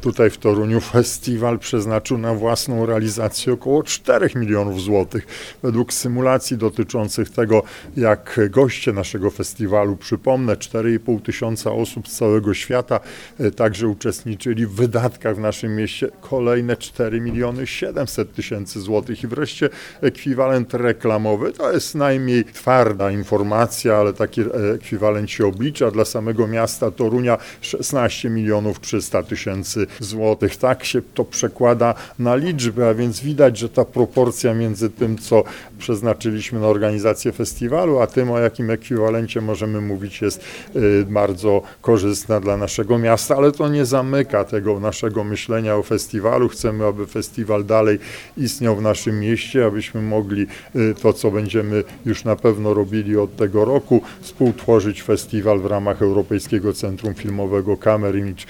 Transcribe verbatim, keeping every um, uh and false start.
tutaj w Toruniu festiwal przeznaczył na własną realizację około czterech milionów złotych. Według symulacji dotyczących tego, jak goście naszego festiwalu, przypomnę, cztery i pół tysiąca osób z całego świata także uczestniczyli w wydatkach w naszym mieście, kolejne cztery miliony siedemset tysięcy złotych. I wreszcie ekwiwalent reklamowy, to jest najmniej twarda informacja, ale taki ekwiwalent się oblicza dla samego miasta Torunia szesnaście milionów trzysta tysięcy złotych. Tak się to przekłada na liczbę, a więc widać, że ta proporcja między tym, co przeznaczyliśmy na organizację festiwalu, a tym, o jakim ekwiwalencie możemy mówić, jest bardzo korzystna dla naszego miasta, ale to nie zamyka tego naszego myślenia o festiwalu. Chcemy, aby festiwal dalej istniał w naszym mieście, abyśmy mogli to, co będziemy już na pewno robili od tego roku, współtworzyć festiwal w ramach Europejskiego Centrum Filmowego Camera Image